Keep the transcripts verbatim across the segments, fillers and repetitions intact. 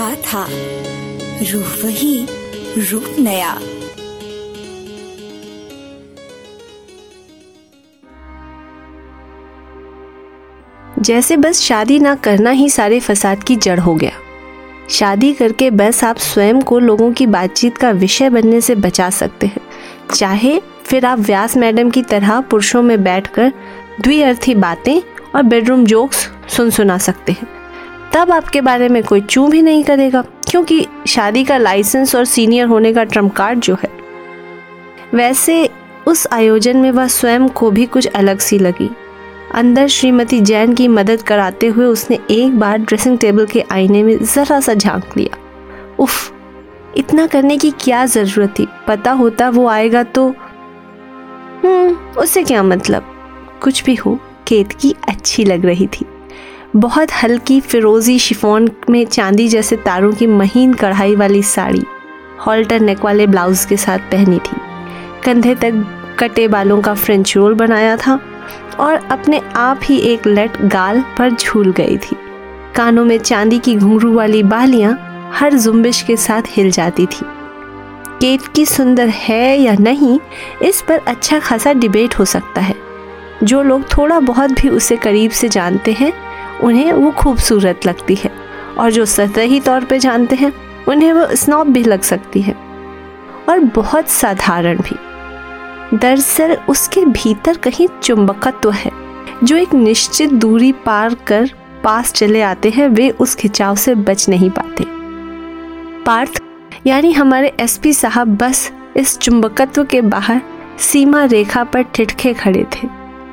गाथा, रूह वही, रूप नया। जैसे बस शादी ना करना ही सारे फसाद की जड़ हो गया। शादी करके बस आप स्वयं को लोगों की बातचीत का विषय बनने से बचा सकते हैं, चाहे फिर आप व्यास मैडम की तरह पुरुषों में बैठकर द्विअर्थी बातें और बेडरूम जोक्स सुन सुना सकते हैं। तब आपके बारे में कोई चू भी नहीं करेगा, क्योंकि शादी का लाइसेंस और सीनियर होने का ट्रम्प कार्ड जो है। वैसे उस आयोजन में वह स्वयं को भी कुछ अलग सी लगी। अंदर श्रीमती जैन की मदद कराते हुए उसने एक बार ड्रेसिंग टेबल के आईने में ज़रा सा झांक लिया। उफ, इतना करने की क्या ज़रूरत थी? पता होता वो आएगा तो हम्म उससे क्या मतलब। कुछ भी हो, केतकी अच्छी लग रही थी। बहुत हल्की फिरोजी शिफॉन में चांदी जैसे तारों की महीन कढ़ाई वाली साड़ी हॉल्टर नेक वाले ब्लाउज के साथ पहनी थी। कंधे तक कटे बालों का फ्रेंच रोल बनाया था और अपने आप ही एक लट गाल पर झूल गई थी। कानों में चांदी की घुंघरू वाली बालियां हर जुम्बिश के साथ हिल जाती थी। केतकी सुंदर है या नहीं, इस पर अच्छा खासा डिबेट हो सकता है। जो लोग थोड़ा बहुत भी उसे करीब से जानते हैं उन्हें वो खूबसूरत लगती है, और जो सतही तौर पे जानते हैं उन्हें वो स्नॉब भी लग सकती है, और बहुत साधारण भी। दरअसल उसके भीतर कहीं चुंबकत्व है जो एक निश्चित दूरी पार कर पास चले आते हैं। वे उस खिंचाव से बच नहीं पाते। पार्थ यानी हमारे एसपी साहब बस इस चुंबकत्व के बाहर सीमा रेखा पर ठिठके खड़े थे।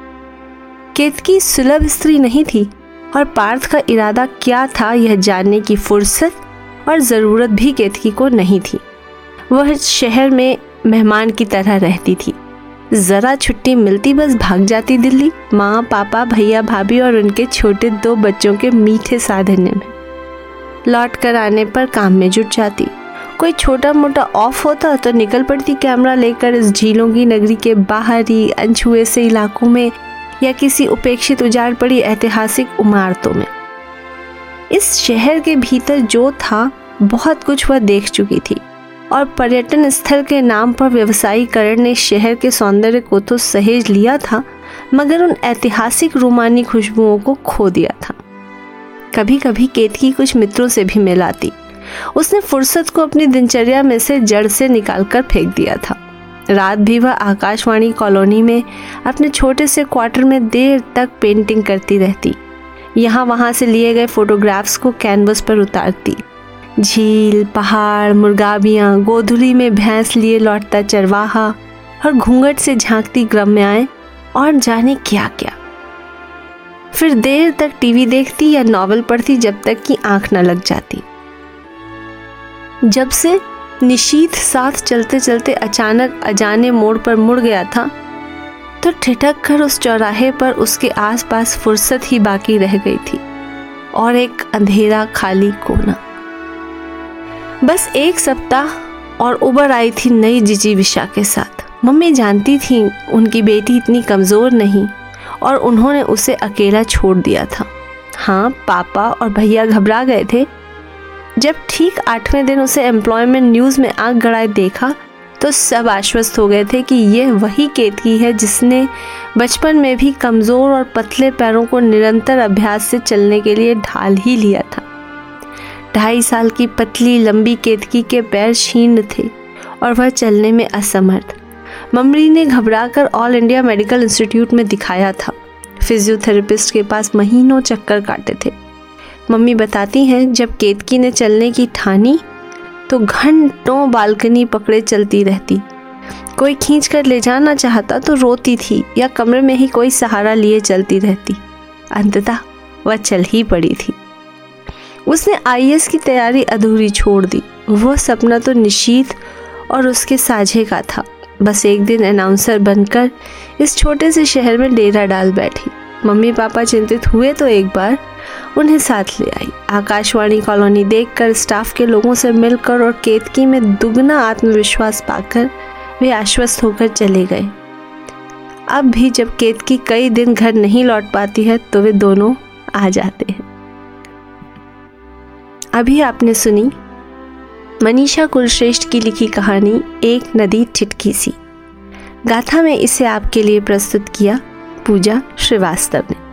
केतकी सुलभ स्त्री नहीं थी, और पार्थ का इरादा क्या था यह जानने की फुर्सत और ज़रूरत भी केतकी को नहीं थी। वह शहर में मेहमान की तरह रहती थी। ज़रा छुट्टी मिलती बस भाग जाती दिल्ली, माँ पापा भैया भाभी और उनके छोटे दो बच्चों के मीठे साधने में। लौट कर आने पर काम में जुट जाती। कोई छोटा मोटा ऑफ होता तो निकल पड़ती कैमरा लेकर इस झीलों की नगरी के बाहरी अनछुए से इलाकों में या किसी उपेक्षित उजाड़ पड़ी ऐतिहासिक इमारतों में। इस शहर के भीतर जो था बहुत कुछ वह देख चुकी थी, और पर्यटन स्थल के नाम पर व्यवसायीकरण ने शहर के सौंदर्य को तो सहेज लिया था, मगर उन ऐतिहासिक रोमानी खुशबुओं को खो दिया था। कभी कभी केतकी कुछ मित्रों से भी मिल आती। उसने फुर्सत को अपनी दिनचर्या में से जड़ से निकालकर फेंक दिया था। रात भी वह आकाशवाणी कॉलोनी में अपने छोटे से क्वार्टर में देर तक पेंटिंग करती रहती। यहाँ वहाँ से लिए गए फोटोग्राफ्स को कैनवस पर उतारती। झील, पहाड़, मुर्गाबियाँ, गोधुली में भैंस लिए लौटता चरवाहा और घूंघट से झांकती ग्राम्याएं और जाने क्या क्या। फिर देर तक टीवी देखती या नॉवल पढ़ती जब तक कि आंख न लग जाती। जब से निशीथ साथ चलते चलते अचानक अजाने मोड़ पर मुड़ गया था, तो ठिठक कर उस चौराहे पर उसके आसपास फुर्सत ही बाकी रह गई थी, और एक अंधेरा खाली कोना। बस एक सप्ताह और उबर आई थी नई जिजीविशा के साथ। मम्मी जानती थी उनकी बेटी इतनी कमज़ोर नहीं, और उन्होंने उसे अकेला छोड़ दिया था। हाँ, पापा और भैया घबरा गए थे। जब ठीक आठवें दिन उसे एम्प्लॉयमेंट न्यूज़ में आग गड़ाए देखा तो सब आश्वस्त हो गए थे कि यह वही केतकी है जिसने बचपन में भी कमज़ोर और पतले पैरों को निरंतर अभ्यास से चलने के लिए ढाल ही लिया था। ढाई साल की पतली लंबी केतकी के पैर क्षीण थे और वह चलने में असमर्थ। मम्मी ने घबराकर ऑल इंडिया मेडिकल इंस्टीट्यूट में दिखाया था। फिजियोथेरेपिस्ट के पास महीनों चक्कर काटे थे। मम्मी बताती हैं, जब केतकी ने चलने की ठानी तो घंटों बालकनी पकड़े चलती रहती। कोई खींच कर ले जाना चाहता तो रोती थी या कमरे में ही कोई सहारा लिए चलती रहती। अंततः वह चल ही पड़ी थी। उसने आई ए एस की तैयारी अधूरी छोड़ दी। वह सपना तो निशीथ और उसके साझे का था। बस एक दिन अनाउंसर बनकर इस छोटे से शहर में डेरा डाल बैठी। मम्मी पापा चिंतित हुए तो एक बार उन्हें साथ ले आई। आकाशवाणी कॉलोनी देखकर, स्टाफ के लोगों से मिलकर और केतकी में दुगना आत्मविश्वास पाकर वे आश्वस्त होकर चले गए। अब भी जब केतकी कई दिन घर नहीं लौट पाती है तो वे दोनों आ जाते हैं। अभी आपने सुनी मनीषा कुलश्रेष्ठ की लिखी कहानी एक नदी चिटकी सी। गाथा में इसे आपके लिए प्रस्तुत किया पूजा श्रीवास्तव ने।